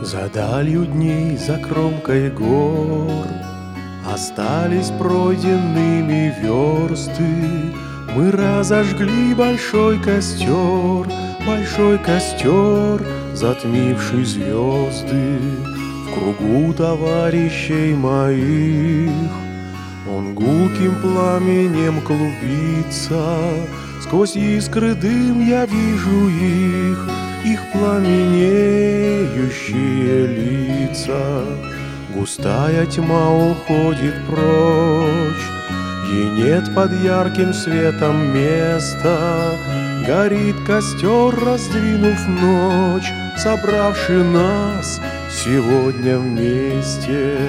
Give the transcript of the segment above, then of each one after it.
За далью дней, за кромкой гор остались пройденными версты. Мы разожгли большой костер, затмивший звезды. В кругу товарищей моих он гулким пламенем клубится. Сквозь искры дым я вижу их пламенеющие лица. Густая тьма уходит прочь, и нет под ярким светом места. Горит костер, раздвинув ночь, собравший нас сегодня вместе.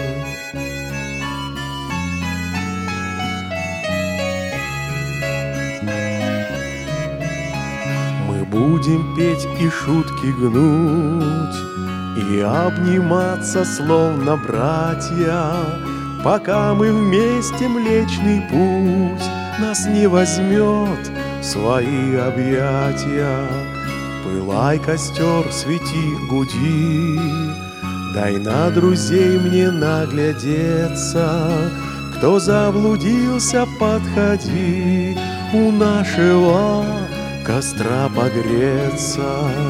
Мы будем петь и шутки гнуть, и обниматься, словно братья, пока мы вместе Млечный Путь нас не возьмет в свои объятия. Пылай, костер, свети, гуди, дай на друзей мне наглядеться. Кто заблудился, подходи, у нашего костра погреться.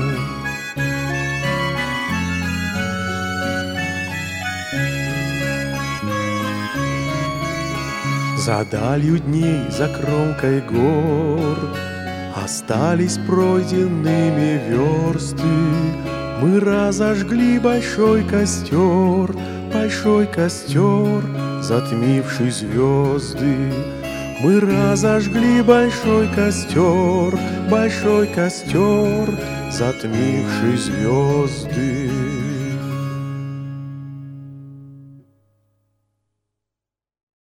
За далью дней, за кромкой гор остались пройденными версты. Мы разожгли большой костер, затмивший звезды. Мы разожгли большой костер, затмивший звезды.